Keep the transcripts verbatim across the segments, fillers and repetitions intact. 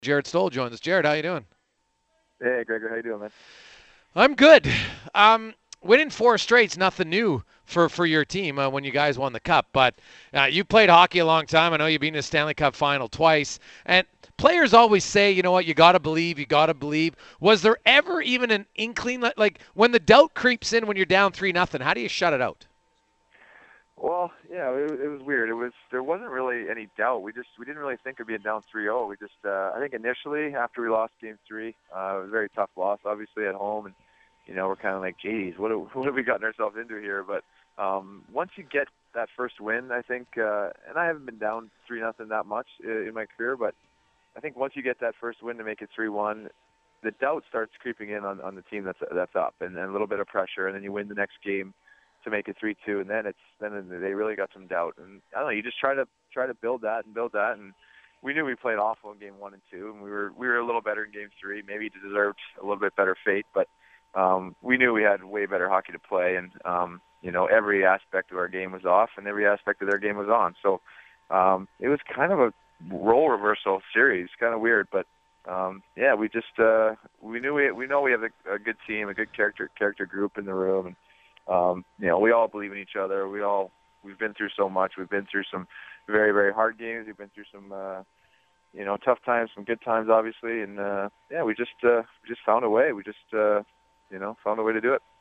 Jared Stoll joins us. Jared, how you doing? Hey, Gregor, how you doing, man? I'm good. Um, winning four straight's nothing new for, for your team uh, when you guys won the cup. But uh, you played hockey a long time. I know you've been in the Stanley Cup final twice. And players always say, you know what, you got to believe, you got to believe. Was there ever even an inkling, like, like when the doubt creeps in when you're down three nothing? How do you shut it out? Well, yeah, it, it was weird. It was there wasn't really any doubt. We just we didn't really think of being down three oh. We just uh, I think initially after we lost game three, uh, it was a very tough loss, obviously at home, and you know we're kind of like, geez, what have, what have we gotten ourselves into here? But um, once you get that first win, I think, uh, and I haven't been down three nothing that much in, in my career, but I think once you get that first win to make it three one, the doubt starts creeping in on, on the team that's that's up, and, and a little bit of pressure, and then you win the next game to make it three two, and then it's then they really got some doubt, and I don't know. You just try to try to build that and build that, and we knew we played awful in game one and two, and we were we were a little better in game three. Maybe deserved a little bit better fate, but um, we knew we had way better hockey to play, and um, you know every aspect of our game was off, and every aspect of their game was on. So um, it was kind of a role reversal series, kind of weird, but um, yeah, we just uh, we knew we we know we have a, a good team, a good character character group in the room, and um, you know we all believe in each other. We all we've been through so much. We've been through some very very hard games. We've been through some uh, you know tough times, some good times, obviously, and uh, yeah, we just uh, we just found a way. We just uh, you know found a way to do it.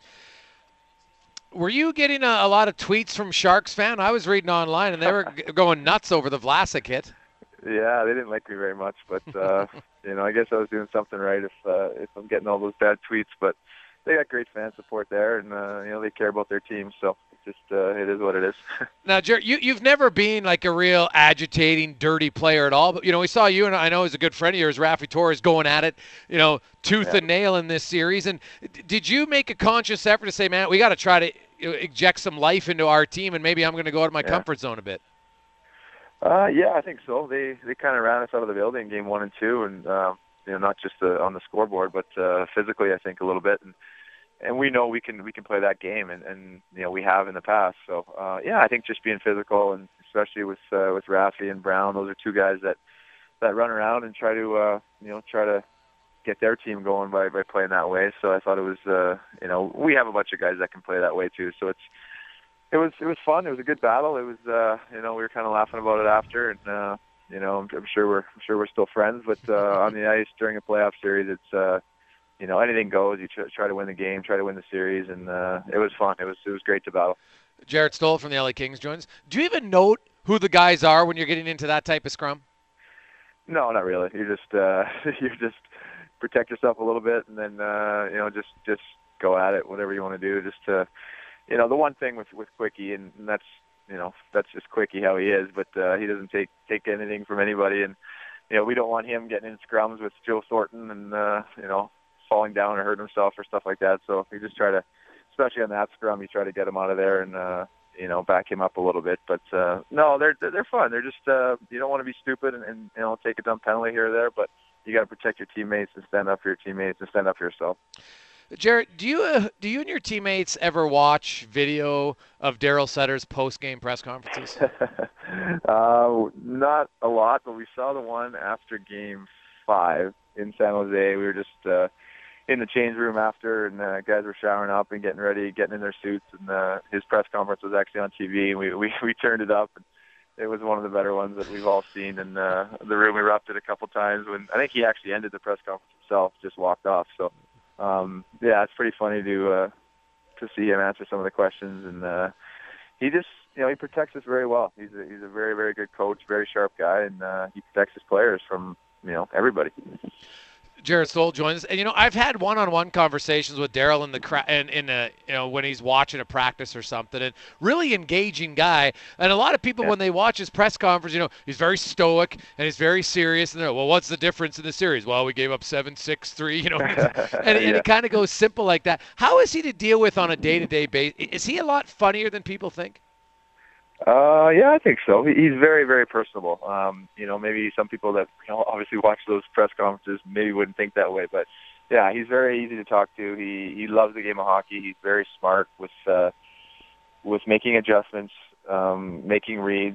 Were you getting a, a lot of tweets from Sharks fan? I was reading online, and they were g- going nuts over the Vlasic hit. Yeah, they didn't like me very much, but uh, you know, I guess I was doing something right if uh, if I'm getting all those bad tweets. But they got great fan support there, and uh, you know, they care about their team, so it's just uh, it is what it is. Now, Jared, you, you've never been like a real agitating, dirty player at all. But, you know, we saw you, and I know he's a good friend of yours, Rafi Torres, going at it, you know, tooth Yeah. and nail in this series. And d- did you make a conscious effort to say, man, we got to try to you know, inject some life into our team, and maybe I'm going to go out of my Yeah. comfort zone a bit? Uh, yeah, I think so. They they kind of ran us out of the building game one and two, and uh, you know, not just uh, on the scoreboard, but uh, physically, I think a little bit. And and we know we can we can play that game, and, and you know we have in the past. So uh, yeah, I think just being physical, and especially with uh, with Rafi and Brown, those are two guys that that run around and try to uh, you know try to get their team going by by playing that way. So I thought it was uh, you know we have a bunch of guys that can play that way too. So it's it was it was fun. It was a good battle. It was uh, you know we were kind of laughing about it after, and uh, you know I'm, I'm sure we're I'm sure we're still friends. But uh, on the ice during a playoff series, it's uh, you know anything goes. You try, try to win the game, try to win the series, and uh, it was fun. It was it was great to battle. Jared Stoll from the L A Kings joins. Do you even note who the guys are when you're getting into that type of scrum? No, not really. You just uh, you just protect yourself a little bit, and then uh, you know just just go at it, whatever you want to do. Just to you know the one thing with with Quickie, and, and that's you know that's just Quickie how he is, but uh, he doesn't take take anything from anybody, and you know we don't want him getting in scrums with Joe Thornton and uh, you know falling down or hurting himself or stuff like that. So we just try to, especially on that scrum, you try to get him out of there and. Uh, you know, back him up a little bit. But uh, no, they're they're fun. They're just uh, you don't want to be stupid and, and you know take a dumb penalty here or there, but you got to protect your teammates and stand up for your teammates and stand up for yourself. Jared, do you uh, do you and your teammates ever watch video of Daryl Sutter's post game press conferences? uh, not a lot, but we saw the one after Game Five in San Jose. We were just uh, in the change room after, and uh, guys were showering up and getting ready, getting in their suits, and uh, his press conference was actually on T V. And we we we turned it up. And it was one of the better ones that we've all seen, and uh, the room erupted a couple times. When I think he actually ended the press conference himself, just walked off. So um, yeah, it's pretty funny to uh, to see him answer some of the questions, and uh, he just you know he protects us very well. He's a, he's a very very good coach, very sharp guy, and uh, he protects his players from you know everybody. Jared Stoll joins us, and you know I've had one-on-one conversations with Daryl in the cra- in, in a, you know when he's watching a practice or something, and really engaging guy. And a lot of people Yeah. when they watch his press conference, you know, he's very stoic and he's very serious. And they're well, what's the difference in the series? Well, we gave up seven, six, three. You know, and and, and Yeah. it kind of goes simple like that. How is he to deal with on a day-to-day basis? Is he a lot funnier than people think? Uh, yeah, I think so. He- He's very, very personable. Um, you know, maybe some people that you know, obviously watch those press conferences maybe wouldn't think that way, but yeah, he's very easy to talk to. He he loves the game of hockey. He's very smart with uh, with making adjustments, um, making reads,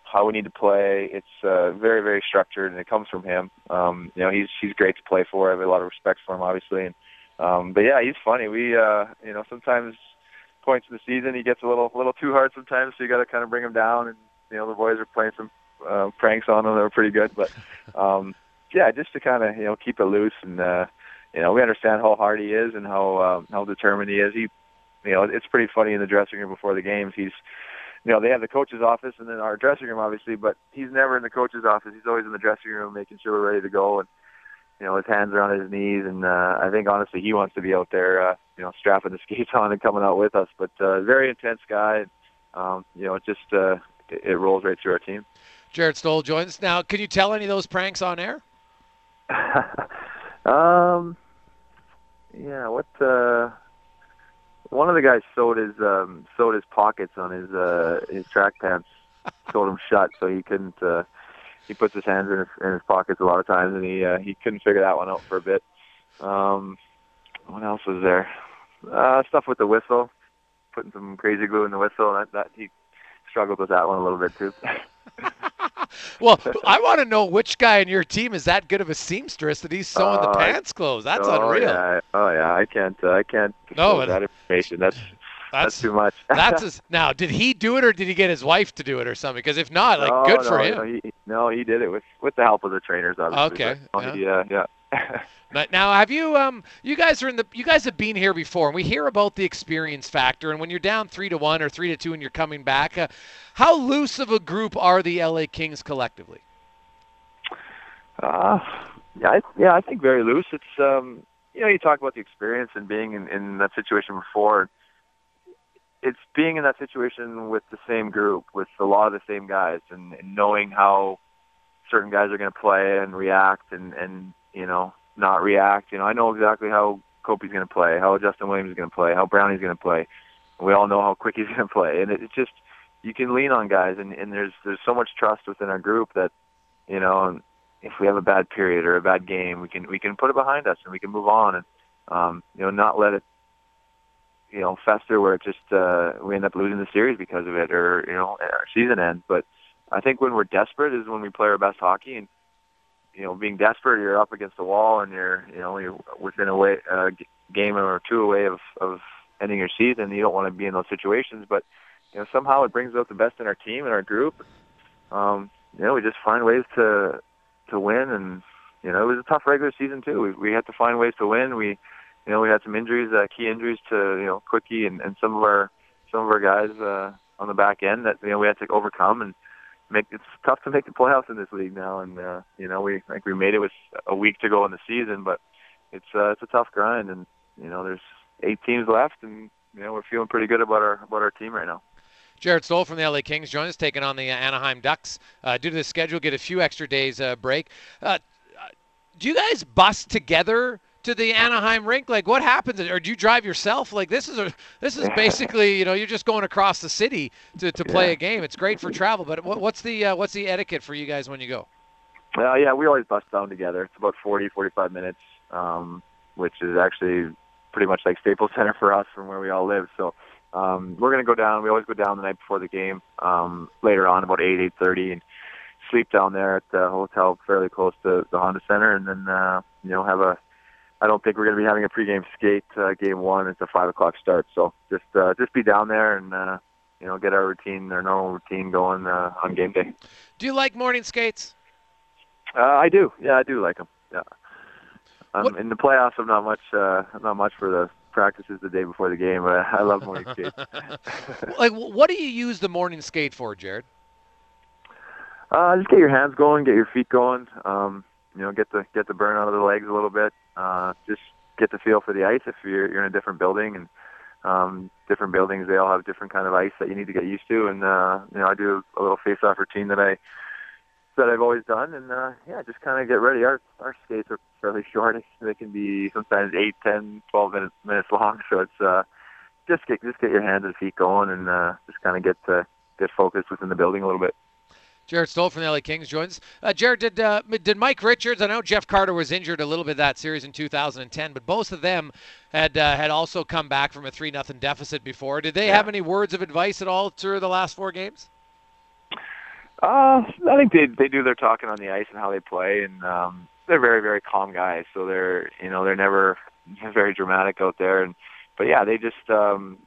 how we need to play. It's uh, very, very structured, and it comes from him. Um, you know, he's he's great to play for. I have a lot of respect for him, obviously. And um, but yeah, he's funny. We, uh, you know, sometimes points in the season he gets a little, little too hard sometimes, so you got to kind of bring him down. And you know, the boys are playing some uh, pranks on him that were pretty good. But um, yeah, just to kind of you know keep it loose, and uh, you know, we understand how hard he is and how um, how determined he is. He, you know, it's pretty funny in the dressing room before the games. He's You know, they have the coach's office and then our dressing room, obviously, but he's never in the coach's office. He's always in the dressing room making sure we're ready to go. And, you know, his hands are on his knees. And uh, I think, honestly, he wants to be out there, uh, you know, strapping the skates on and coming out with us. But uh, very intense guy. Um, you know, it just uh, it, it rolls right through our team. Jared Stoll joins us. Now, can you tell any of those pranks on air? um, yeah, what uh, – one of the guys sewed his um, sewed his pockets on his uh, his track pants, sewed them shut so he couldn't. Uh, he puts his hands in his, in his pockets a lot of times, and he uh, he couldn't figure that one out for a bit. Um, what else was there? Uh, stuff with the whistle, putting some crazy glue in the whistle. That that he struggled with that one a little bit too. Well, I want to know which guy in your team is that good of a seamstress that he's sewing uh, the pants closed. That's oh, unreal. Yeah. Oh yeah, I can't. Uh, I can't. No, that information. That's that's, that's too much. That's his, now. Did he do it, or did he get his wife to do it, or something? Because if not, like, no, good no, for him. No he, no, he did it with with the help of the trainers, obviously. Okay. But, yeah. yeah. yeah. Now, have you um you guys are in the you guys have been here before, and we hear about the experience factor, and when you're down three to one or three to two and you're coming back, uh, how loose of a group are the L A Kings collectively? Uh, yeah, I, yeah, I think very loose. It's um, you know, you talk about the experience and being in, in that situation before. It's being in that situation with the same group, with a lot of the same guys, and, and knowing how certain guys are going to play and react, and and you know, not react. You know, I know exactly how Kopi's going to play, how Justin Williams is going to play, how Brownie's going to play. We all know how quick he's going to play, and it, it's just you can lean on guys, and, and there's there's so much trust within our group that, you know, if we have a bad period or a bad game, we can we can put it behind us and we can move on, and um, you know, not let it, you know, fester where it just uh, we end up losing the series because of it, or you know, our season ends. But I think when we're desperate is when we play our best hockey, and you know, being desperate, you're up against the wall, and you're you know you're within a way a game or two away of of ending your season. You don't want to be in those situations, but you know, somehow it brings out the best in our team and our group. Um, you know, we just find ways to to win, and you know, it was a tough regular season too. We we had to find ways to win. We You know, we had some injuries, uh, key injuries to, you know, Quickie and, and some of our some of our guys uh, on the back end that, you know, we had to overcome and make. It's tough to make the playoffs in this league now, and uh, you know, we I think we made it with a week to go in the season, but it's uh, it's a tough grind, and you know, there's eight teams left, and you know, we're feeling pretty good about our about our team right now. Jared Stoll from the L A Kings joins us, taking on the Anaheim Ducks. Uh, due to the schedule, get a few extra days uh, break. Uh, do you guys bus together to the Anaheim rink? Like, what happens, or do you drive yourself? Like, this is a this is basically, you know, you're just going across the city to, to play yeah. a game. It's great for travel, but what, what's the uh, what's the etiquette for you guys when you go? Well, yeah, we always bus down together. It's about forty, forty-five minutes, um, which is actually pretty much like Staples Center for us from where we all live. So um, we're going to go down. We always go down the night before the game, um, later on, about eight, eight thirty, and sleep down there at the hotel fairly close to the Honda Center, and then, uh, you know, have a I don't think we're going to be having a pregame skate. Uh, game one, it's a five o'clock start, so just uh, just be down there and uh, you know, get our routine, our normal routine going uh, on game day. Do you like morning skates? Uh, I do. Yeah, I do like them. Yeah. Um, What- in the playoffs, I'm not much. Uh, I'm not much for the practices the day before the game, but I love morning skates. Like, what do you use the morning skate for, Jared? Uh, just get your hands going, get your feet going. Um, you know, get the get the burn out of the legs a little bit. Uh, just get the feel for the ice if you're you're in a different building, and um, different buildings, they all have different kind of ice that you need to get used to. And uh, you know, I do a little face-off routine that I that I've always done, and uh, yeah, just kind of get ready. Our our skates are fairly short; they can be sometimes eight, ten, twelve minutes minutes long. So it's uh, just get just get your hands and feet going, and uh, just kind of get to get focused within the building a little bit. Jared Stoll from the L A Kings joins. Uh, Jared, did uh, did Mike Richards? I know Jeff Carter was injured a little bit that series in two thousand ten, but both of them had uh, had also come back from a three nothing deficit before. Did they Yeah. have any words of advice at all through the last four games? Uh, I think they they do their talking on the ice and how they play, and um, they're very very calm guys. So they're you know they're never very dramatic out there, and but yeah, they just um,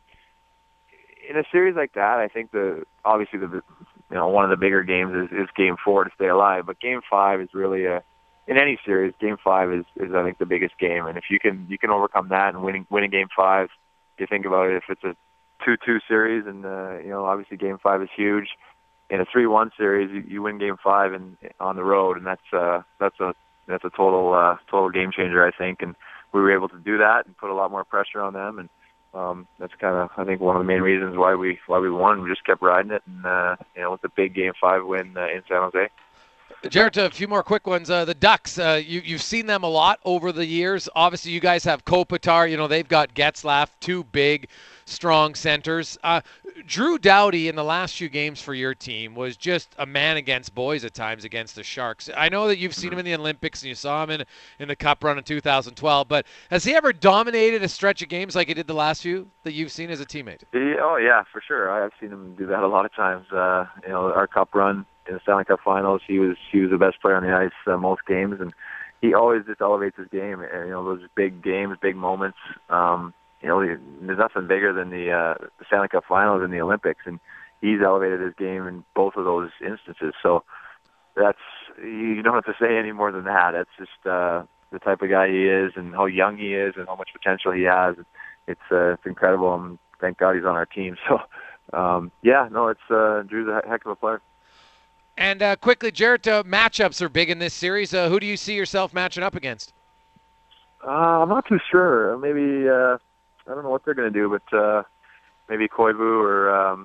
in a series like that, I think the obviously the you know one of the bigger games is, is Game Four to stay alive, but Game Five is really a in any series. Game Five is, is I think the biggest game, and if you can you can overcome that and winning winning Game Five, you think about it. If it's a two two series, and uh, you know obviously Game Five is huge. In a three one series, you, you win Game Five and on the road, and that's uh, that's a that's a total uh, total game changer, I think. And we were able to do that and put a lot more pressure on them, and um, that's kind of I think one of the main reasons why we why we won. We just kept riding it, and uh, you know with the big Game Five win uh, in San Jose. Jared, a few more quick ones. Uh, the Ducks, uh, you, you've seen them a lot over the years. Obviously, you guys have Kopitar. You know, they've got Getzlaf, two big, strong centers. Uh, Drew Doughty in the last few games for your team was just a man against boys at times against the Sharks. I know that you've seen him in the Olympics and you saw him in, in the Cup run in two thousand twelve, but has he ever dominated a stretch of games like he did the last few that you've seen as a teammate? Yeah, oh, yeah, for sure. I've seen him do that a lot of times. Uh, you know, our Cup run in the Stanley Cup Finals, he was he was the best player on the ice uh, most games, and he always just elevates his game. And, you know, those big games, big moments. Um, you know, there's nothing bigger than the, uh, the Stanley Cup Finals and the Olympics, and he's elevated his game in both of those instances. So that's you don't have to say any more than that. That's just uh, the type of guy he is, and how young he is, and how much potential he has. It's uh, it's incredible, and thank God he's on our team. So, um, yeah, no, it's uh, Drew's a heck of a player. And uh, quickly, Jared, uh, matchups are big in this series. Uh, who do you see yourself matching up against? Uh, I'm not too sure. Maybe uh, I don't know what they're going to do, but uh, maybe Koivu or um,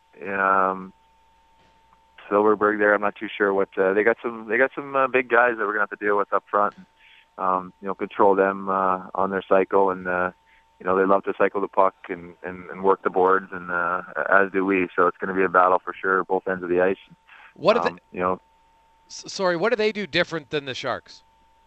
um, Silverberg there. I'm not too sure what uh, they got. Some they got some uh, big guys that we're going to have to deal with up front. And, um, you know, control them uh, on their cycle, and uh, you know they love to cycle the puck and, and, and work the boards, and uh, as do we. So it's going to be a battle for sure, both ends of the ice. What do um, they? You know, sorry, what do they do different than the Sharks?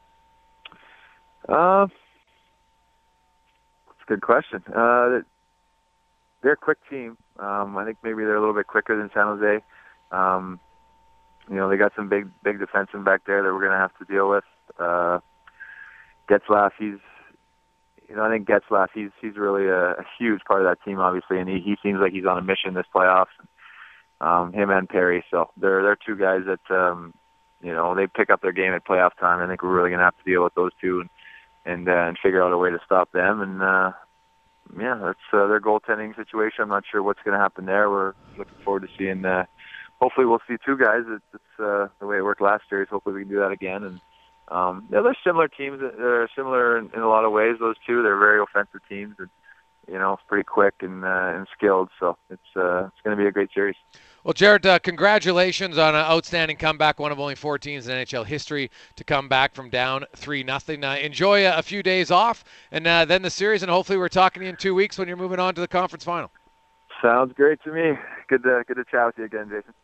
Uh, that's a good question. Uh, they're a quick team. Um, I think maybe they're a little bit quicker than San Jose. Um, you know, they got some big, big defensemen back there that we're going to have to deal with. Uh, Getzlaf, he's, you know, I think Getzlaf, he's he's really a, a huge part of that team, obviously, and he, he seems like he's on a mission this playoffs. Um, him and Perry, so they're they're two guys that um, you know they pick up their game at playoff time. I think we're really going to have to deal with those two and and, uh, and figure out a way to stop them. And uh, yeah, that's uh, their goaltending situation. I'm not sure what's going to happen there. We're looking forward to seeing. Uh, hopefully, we'll see two guys. It's, it's uh, the way it worked last year. Hopefully, we can do that again. And um, yeah, they're similar teams. They're similar in, in a lot of ways. Those two, they're very offensive teams. And, you know, pretty quick and uh, and skilled. So it's uh, it's going to be a great series. Well, Jared, uh, congratulations on an outstanding comeback. One of only four teams in N H L history to come back from down three nothing. Uh, enjoy a, a few days off, and uh, then the series, and hopefully we're talking to you in two weeks when you're moving on to the conference final. Sounds great to me. Good to good to chat with you again, Jason.